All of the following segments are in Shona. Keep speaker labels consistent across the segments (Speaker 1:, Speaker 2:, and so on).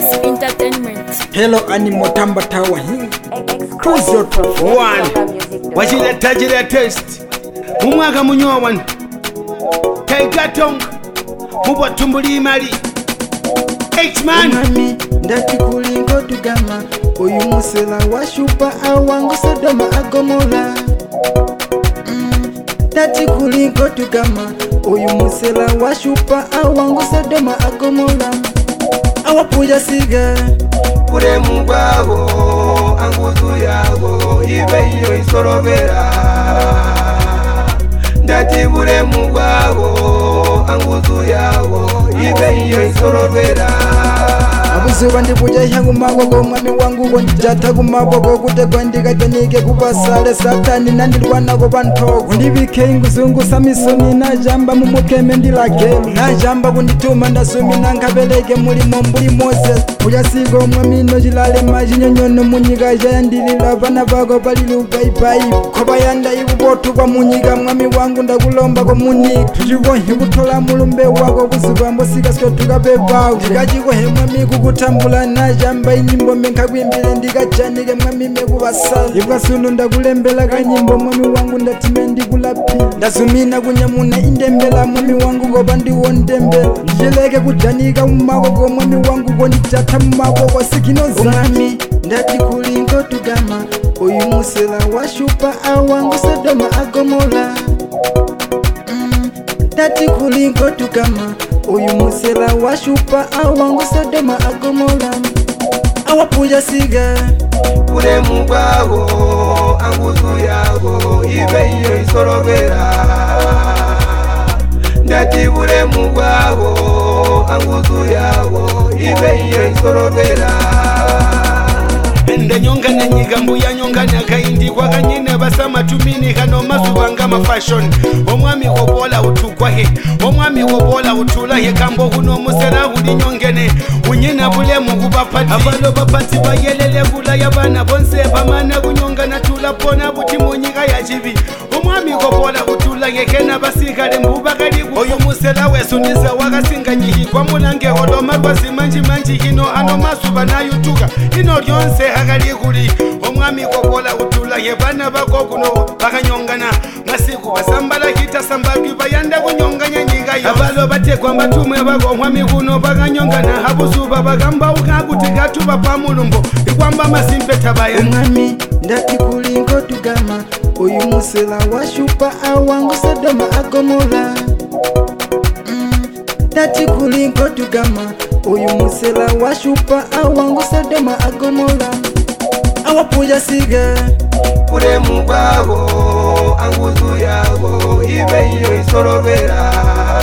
Speaker 1: Exclusive Entertainment.
Speaker 2: Hello Animal Tamba Tower. Choose your top
Speaker 3: one. Wachileta test. Mumwaka munyoa one. Kaikatong. Mubwa tumbuli mali. H-man.
Speaker 2: Mami, ndati kulingo tugama. Oyu musela washupa awangu Sodoma agomola. Ndati kulingo tugama. Oyu musela washupa awangu Sodoma agomola. Awapuja siga
Speaker 4: Kure mugwago anguzu yago ibe iyo isorobera Ndati kure mugwago anguzu yago ibe iyo isorobera
Speaker 2: Abuzuba ndibuja yangu magogo mwami wangu wonjata kumaboko kutegwa ndikatanike kubasale satani nandirwana ko bantoko ndibike inguzungu samisoni najamba mumukeme ndilake najamba kundituma ndasumi nankabeleke mulimo mbuli Moses uyasigo mwami no jilale majinyonyono munyika yandilila bana bako balilu baibai koba yanda ibubotu kwa munyika mwami wangu ndakulomba ko munyika tujigo hikutola mulumbe wako kuzuba mbosika sio tukabebawo ndikajiko he mwami kutambula najamba inyimbo menkagwimbile ndikajanike mwami mekubasala ibwasulu ndakulembela kanyimbo mwami wangu ndatime ndikulapi ndazumina kunyamuna indembela mwami wangu koba ndiwondembela ndijileke kujanika umakoko mwami wangu kondijata mumakoko sikinoza mwami ndati kulingo tugama oyu musela washupa awangu Sodoma agomola ndati kulingo tugama Oyu musela washupa awangu Sodoma agomola Awapuja siga
Speaker 4: Kure mugwago anguzu yago ibe iyo isorobera Ndati kure mugwago anguzu yago ibe iyo isorobera
Speaker 3: Ende nyonga na nyigambu ya nyonga na kaindi kwa kanyine basama tumini kano mazubanga mafashion omwami kobola utukwa he omwami kobola utula he kambo kuno musera huli nyongene unyina bule muguba pati abalo bapati bayelele bula yabana bonse bamana kunyonga na tula pona buti munyika ya chibi omwami kobola utula he kena basikale mbuba kali oyu musera wesuniza wakasinga nyihi kwa mulange odoma kwa simanji manji hino ano masuba na yutuka hino lyonse hakali kuli omwami kobola utula ye bana bako kuno bakanyongana masiku basambala kita sambabi bayanda kunyonganya nyiga yo abalo batekwa mbatumwe bako omwami kuno bakanyongana habusuba bagamba ukakutika tuba pa mulumbo ikwamba masimpe tabaya
Speaker 2: omwami ndati kulingo tugama oyu musela washupa awangu Sodoma agomola ndati kulingo tugama oyu musela washupa awangu Sodoma agomola Awapuja siga
Speaker 4: Kure mugwago anguzu yago ibe iyo isorobera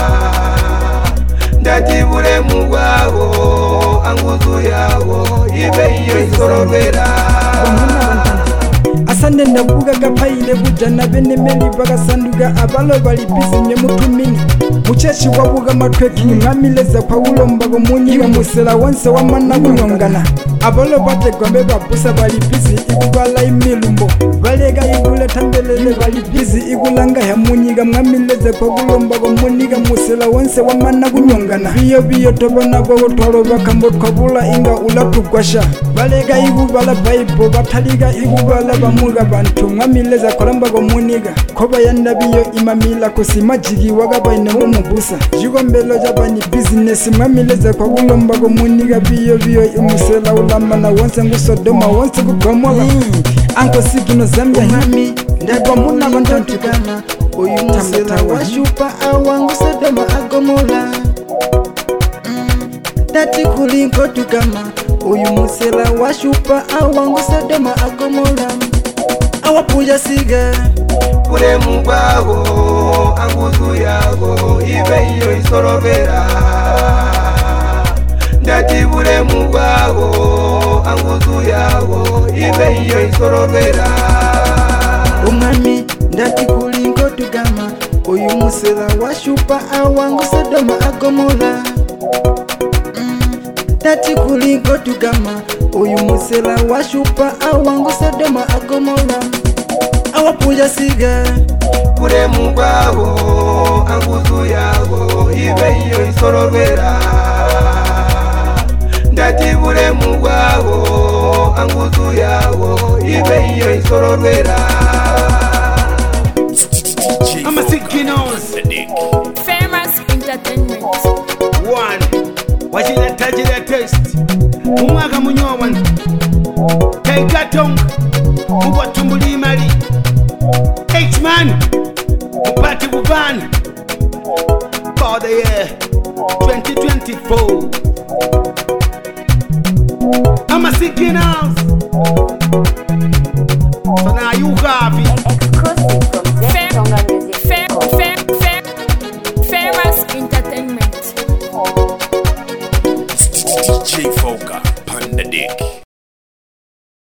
Speaker 4: Ndati kure mugwago anguzu yago ibe iyo isorobera
Speaker 2: Asande ndabuga gapaile kujana bene meli bagasanduga abalo bali bizimye mutumini Muchechi wabuga matweki ngamileza kwa ulombago munyiga musela wanse wamana kunyongana Abalo bate gwambe babusa bali bizi ikubala imilumbo Balega igule tambelele bali bizi igulanga ya munyiga ngamileza kwa ulombago muniga musela wanse wamana kunyongana Biyo tobona bwago twalo bakambo twabula inga ulatugwasha Balega igubala baibo bataliga igubala bamuga bantu ngamileza kolambago muniga Koba yanda biyo imamila kusimajigi wagabaine mubusa Jigombelo jabani business ngamileza kwa ulombago muniga biyo imusela ulamana wanse ngu Sodoma wanse kugomola Anko sigino Zambia himi ndagwa muna bantantu kama Oyu musela washupa awangu Sodoma agomola Ndati kulingo tugama Oyu musela washupa awangu Sodoma agomola Awapuja siga
Speaker 4: Kure mugwago anguzu yago ibe iyo isorobera Ndati kure mugwago anguzu yago ibe iyo isorobera
Speaker 2: Umami ndati kulingo tugama Oyu musela washupa awangu Sodoma agomola Ndati kulingo tugama Oyu musela washupa awangu Sodoma agomola Awapuja siga
Speaker 4: Kure mugwago anguzu yago ibe iyo isorobera Ndati kure ibe iyo isoro rwera
Speaker 3: amasikinos
Speaker 1: Famous Entertainment.
Speaker 3: one wachina tajira test umwaka munyowan kaikatong ubwatumbuli mali H-man upati buvan for the year 2024 amasikinos so now you have it